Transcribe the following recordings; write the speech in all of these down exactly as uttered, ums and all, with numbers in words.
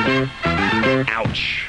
Ouch.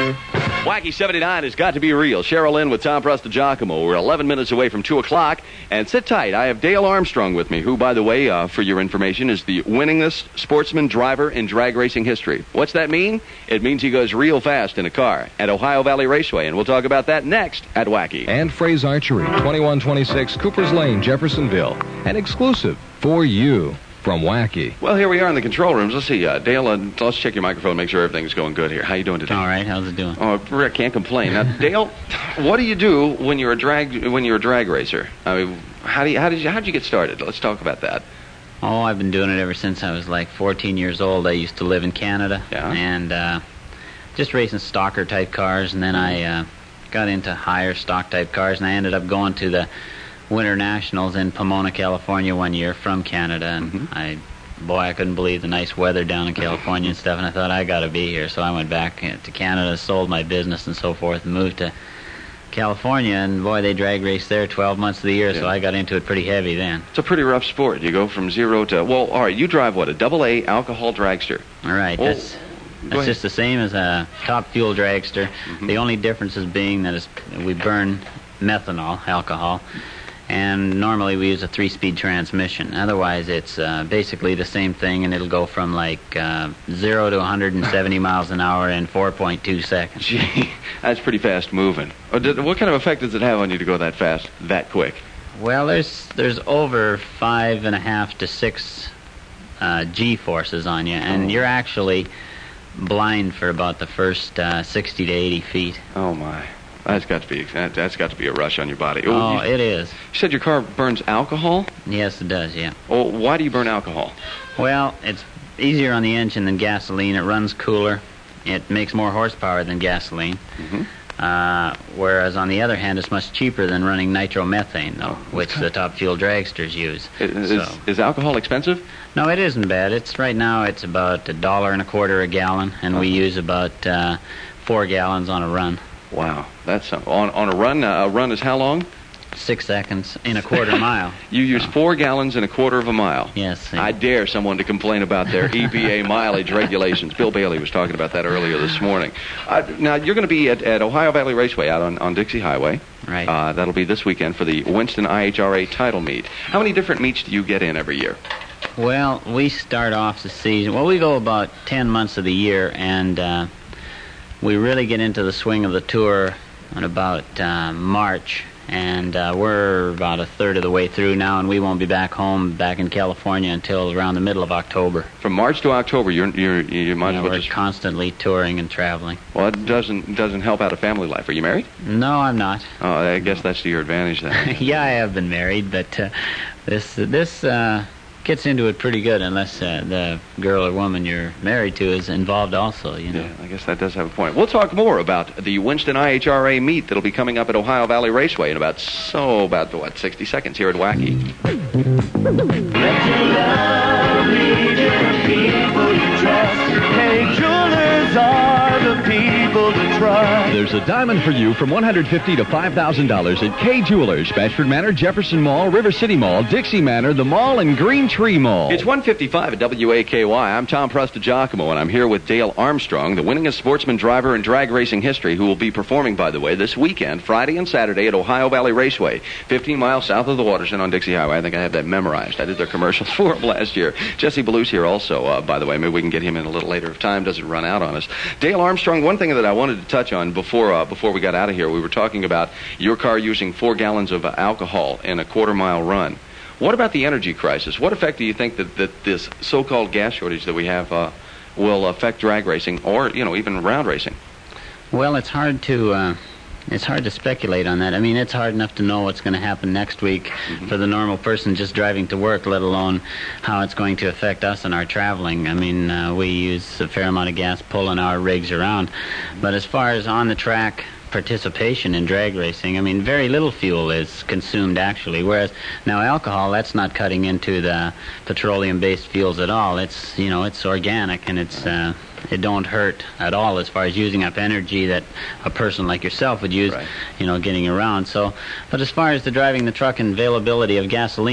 Wacky seventy-nine has got to be real. Cheryl Lynn with Tom Prestigiacomo. We're eleven minutes away from two o'clock. And sit tight. I have Dale Armstrong with me, who, by the way, uh, for your information, is the winningest sportsman driver in drag racing history. What's that mean? It means he goes real fast in a car at Ohio Valley Raceway. And we'll talk about that next at Wacky. And Fraze Archery, twenty-one twenty-six Coopers Lane, Jeffersonville. An exclusive for you from Wacky. Well, here we are in the control rooms. Let's see, uh, Dale, uh, let's check your microphone, make sure everything's going good here. How you doing today? All right. How's it doing? Oh, Rick, can't complain. Now, Dale, what do you do when you're a drag when you're a drag racer? I mean, how do you how did you how did you get started? Let's talk about that. Oh, I've been doing it ever since I was like fourteen years old. I used to live in Canada, yeah. and uh, just racing stocker type cars, and then I uh, got into higher stock type cars, and I ended up going to the Winter Nationals in Pomona, California one year from Canada, and mm-hmm. I, boy, I couldn't believe the nice weather down in California and stuff, and I thought, I got to be here. So I went back to Canada, sold my business and so forth, and moved to California, and boy, they drag race there twelve months of the year, yeah. so I got into it pretty heavy then. It's a pretty rough sport. You go from zero to, well, all right, you drive what, a double A alcohol dragster? All right, well, that's... That's just the same as a top fuel dragster. Mm-hmm. The only difference is being that it's, we burn methanol, alcohol, and normally we use a three-speed transmission. Otherwise, it's uh, basically the same thing, and it'll go from like uh, zero to one hundred seventy miles an hour in four point two seconds. Gee, that's pretty fast moving. What kind of effect does it have on you to go that fast, that quick? Well, there's there's over five and a half to six uh, G forces on you, and oh. you're actually blind for about the first uh, sixty to eighty feet. Oh my, that's got to be that, that's got to be a rush on your body. Oh, oh you, it is. You said your car burns alcohol? Yes, it does. Yeah. Oh, why do you burn alcohol? Well, it's easier on the engine than gasoline. It runs cooler. It makes more horsepower than gasoline. Mm-hmm. Uh, whereas on the other hand, it's much cheaper than running nitromethane, though, oh, which the top fuel dragsters use. Is, so. is, is alcohol expensive? No, it isn't bad. It's right now it's about a dollar and a quarter a gallon, and uh-huh. we use about uh, four gallons on a run. Wow, that's on on a run. Uh, a run is how long? Six seconds in a quarter mile. You use so. four gallons in a quarter of a mile. Yes. I dare someone to complain about their E P A mileage regulations. Bill Bailey was talking about that earlier this morning. Uh, now, you're going to be at, at Ohio Valley Raceway out on, on Dixie Highway. Right. Uh, that'll be this weekend for the Winston I H R A title meet. How many different meets do you get in every year? Well, we start off the season. Well, we go about ten months of the year, and uh, we really get into the swing of the tour in about uh, March. And uh, we're about a third of the way through now, and we won't be back home, back in California, until around the middle of October. From March to October, you're you're you might yeah, as well we're just... constantly touring and traveling. Well, it doesn't doesn't help out a family life. Are you married? No, I'm not. Oh, I guess that's to your advantage then. Yeah, I have been married, but uh, this this uh, gets into it pretty good, unless uh, the girl or woman you're married to is involved also, you know. Yeah, I guess that does have a point. We'll talk more about the Winston I H R A meet that'll be coming up at Ohio Valley Raceway in about, so, about, what, sixty seconds here at Wacky. Let your love lead you to people you trust. Hey, jewelers are the people to trust. There's a diamond for you from one hundred fifty dollars to five thousand dollars at K Jewelers, Bashford Manor, Jefferson Mall, River City Mall, Dixie Manor, the Mall, and Green Tree Mall. It's one fifty-five at W A K Y. I'm Tom Prestigiacomo, and I'm here with Dale Armstrong, the winningest sportsman driver in drag racing history, who will be performing, by the way, this weekend, Friday and Saturday at Ohio Valley Raceway, fifteen miles south of the Watershed on Dixie Highway. I think I have that memorized. I did their commercials for them last year. Jesse Ballew's here also, uh, by the way. Maybe we can get him in a little later if time doesn't run out on us. Dale Armstrong, one thing that I wanted to touch on before uh, before we got out of here, we were talking about your car using four gallons of alcohol in a quarter mile run. What about the energy crisis? What effect do you think that, that this so-called gas shortage that we have uh, will affect drag racing or, you know, even round racing? Well, it's hard to uh, it's hard to speculate on that. I mean, it's hard enough to know what's going to happen next week mm-hmm. for the normal person just driving to work, let alone how it's going to affect us in our traveling. I mean, uh, we use a fair amount of gas pulling our rigs around. But as far as on the track participation in drag racing, I mean, very little fuel is consumed actually, whereas now alcohol, that's not cutting into the petroleum-based fuels at all. It's, you know, it's organic, and it's uh, it don't hurt at all as far as using up energy that a person like yourself would use, right. you know, getting around. So, but as far as the driving the truck and availability of gasoline,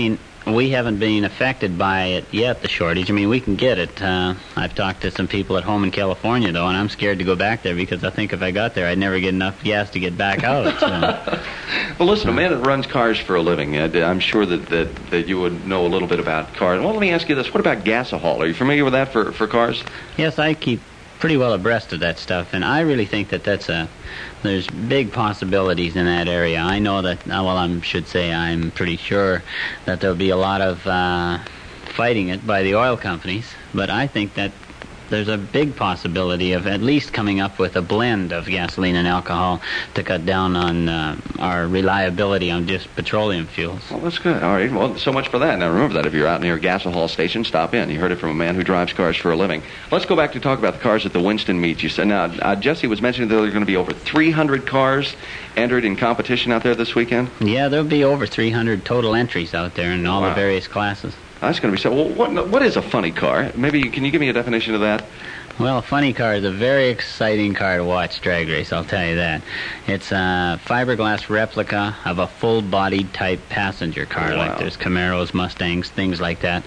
we haven't been affected by it yet, the shortage. I mean, we can get it. Uh, I've talked to some people at home in California, though, and I'm scared to go back there because I think if I got there, I'd never get enough gas to get back out. So. Well, listen, a man that runs cars for a living, uh, I'm sure that, that, that you would know a little bit about cars. Well, let me ask you this. What about gasohol? Are you familiar with that for, for cars? Yes, I keep pretty well abreast of that stuff, and I really think that that's a there's big possibilities in that area. I know that, uh, well, I should say I'm pretty sure that there'll be a lot of uh, fighting it by the oil companies, but I think that there's a big possibility of at least coming up with a blend of gasoline and alcohol to cut down on uh, our reliability on just petroleum fuels. Well, that's good. All right. Well, so much for that. Now, remember that if you're out near a gasohol station, stop in. You heard it from a man who drives cars for a living. Let's go back to talk about the cars at the Winston meet. You said, now, uh, Jesse was mentioning that there are going to be over three hundred cars entered in competition out there this weekend? Yeah, there'll be over three hundred total entries out there in all Wow. the various classes. That's going to be so. Well, what, what is a funny car? Maybe, can you give me a definition of that? Well, a funny car is a very exciting car to watch drag race, I'll tell you that. It's a fiberglass replica of a full-bodied type passenger car, Oh, wow. like there's Camaros, Mustangs, things like that.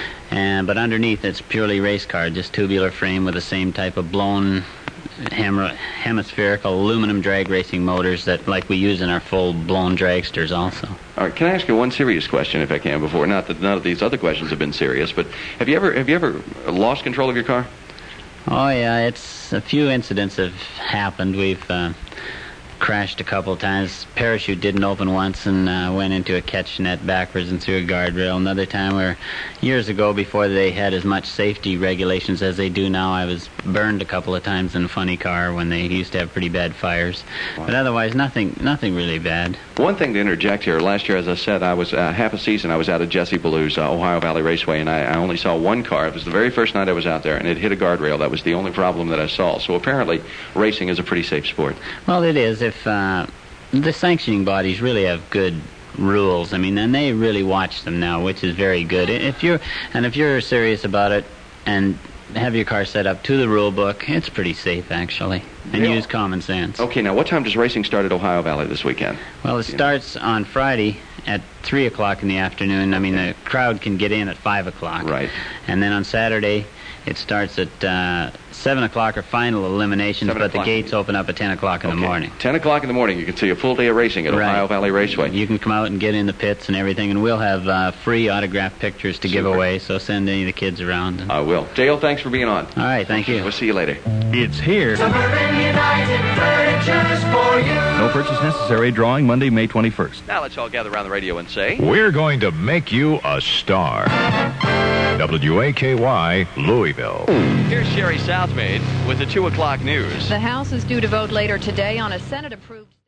And but underneath it's purely race car, just tubular frame with the same type of blown hem- hemispherical aluminum drag racing motors that like we use in our full-blown dragsters also. All right, can I ask you one serious question, if I can, before? Not that none of these other questions have been serious, but have you ever have you ever lost control of your car? Oh, yeah, it's a few incidents have happened. We've uh, crashed a couple of times. Parachute didn't open once and uh, went into a catch net backwards and through a guardrail. Another time where years ago, before they had as much safety regulations as they do now, I was burned a couple of times in a funny car when they used to have pretty bad fires. Wow. But otherwise, nothing nothing really bad. One thing to interject here. Last year, as I said, I was uh, half a season. I was out at Jesse Ballew's uh, Ohio Valley Raceway, and I, I only saw one car. It was the very first night I was out there, and it hit a guardrail. That was the only problem that I saw. So apparently, racing is a pretty safe sport. Well, it is. If uh, the sanctioning bodies really have good rules, I mean, and they really watch them now, which is very good. If you're and if you're serious about it and have your car set up to the rule book, it's pretty safe actually, and Yeah. use common sense. Okay, now what time does racing start at Ohio Valley this weekend? Well, it starts on Friday at three o'clock in the afternoon. I mean, the crowd can get in at five o'clock. Right. And then on Saturday, it starts at uh, seven o'clock or final eliminations, seven but the o'clock. gates open up at ten o'clock in Okay. the morning. ten o'clock in the morning, you can see a full day of racing at Right. Ohio Valley Raceway. You can come out and get in the pits and everything, and we'll have uh, free autographed pictures to give Super. away, so send any of the kids around. And... I will. Dale, thanks for being on. All right, thank you. We'll see you later. It's here. Suburban United Furniture's for you. No purchase necessary. Drawing Monday, May twenty-first. Now let's all gather around the radio and say... We're going to make you a star. W A K Y, Louisville. Here's Sherry Southmaid with the two o'clock news. The House is due to vote later today on a Senate-approved...